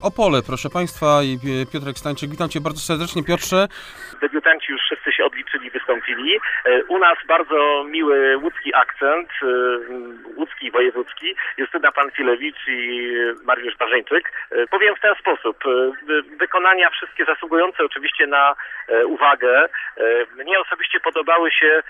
Opole, proszę Państwa, i Piotrek Stańczyk. Witam Cię bardzo serdecznie, Piotrze. Debiutanci już wszyscy się odliczyli, wystąpili. U nas bardzo miły łódzki akcent, łódzki wojewódzki, Justyna Panfilewicz i Mariusz Barzeńczyk. Powiem w ten sposób, wykonania wszystkie zasługujące oczywiście na uwagę. Mnie osobiście podobały się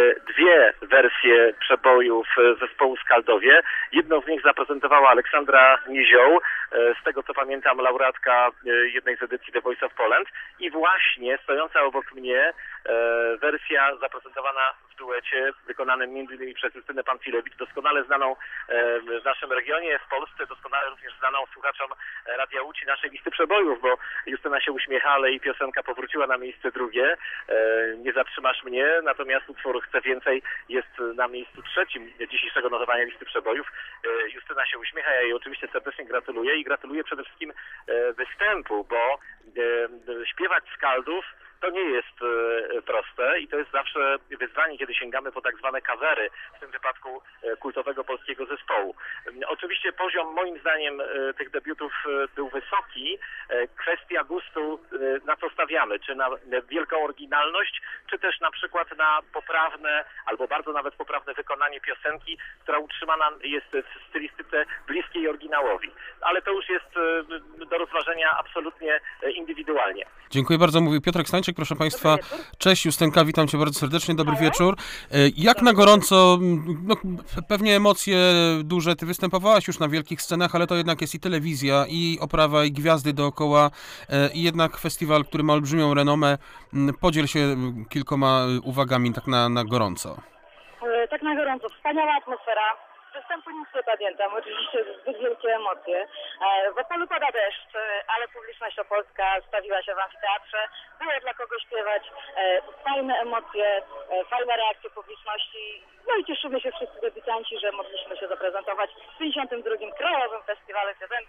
dwie wersje przebojów zespołu Skaldowie. Jedną z nich zaprezentowała Aleksandra Nizioł, z tego co pamiętam laureatka jednej z edycji The Voice of Poland, i właśnie stojąca obok mnie wersja zaprezentowana w duecie wykonanym m.in. przez Justynę Panfilewicz, doskonale znaną w naszym regionie, w Polsce, doskonale również znaną słuchaczom Radia Łódź i naszej listy przebojów, bo Justyna się uśmiecha, ale i piosenka powróciła na miejsce drugie. Nie zatrzymasz mnie, natomiast utwór Chcę więcej jest na miejscu trzecim dzisiejszego notowania listy przebojów. Justyna się uśmiecha, ja jej oczywiście serdecznie gratuluję i gratuluję przede wszystkim występu, bo śpiewać Skaldów to nie jest proste i to jest zawsze wyzwanie, kiedy sięgamy po tak zwane covery, w tym wypadku kultowego polskiego zespołu. Oczywiście poziom, moim zdaniem, tych debiutów był wysoki. Kwestia gustu, na co stawiamy, czy na wielką oryginalność, czy też na przykład na poprawne, albo bardzo nawet poprawne wykonanie piosenki, która utrzymana jest w stylistyce bliskiej oryginałowi. Ale to już jest do rozważenia absolutnie indywidualnie. Dziękuję bardzo, mówił Piotrek Stańczyk, proszę Państwa. Cześć Justynka, witam Cię bardzo serdecznie, dobry wieczór. Jak na gorąco, no, pewnie emocje duże, Ty występowałaś już na wielkich scenach, ale to jednak jest i telewizja, i oprawa, i gwiazdy dookoła, i jednak festiwal, który ma olbrzymią renomę. Podziel się kilkoma uwagami tak na gorąco. Tak na gorąco, wspaniała atmosfera. Występu nic nie pamiętam, oczywiście zbyt wielkie emocje. W Opolu pada deszcz, ale publiczność opolska stawiła się w amfiteatrze. Było dla kogo śpiewać, fajne emocje, fajne reakcje publiczności. No i cieszymy się wszyscy debiutanci, że mogliśmy się zaprezentować w 52. Krajowym Festiwalu Piosenki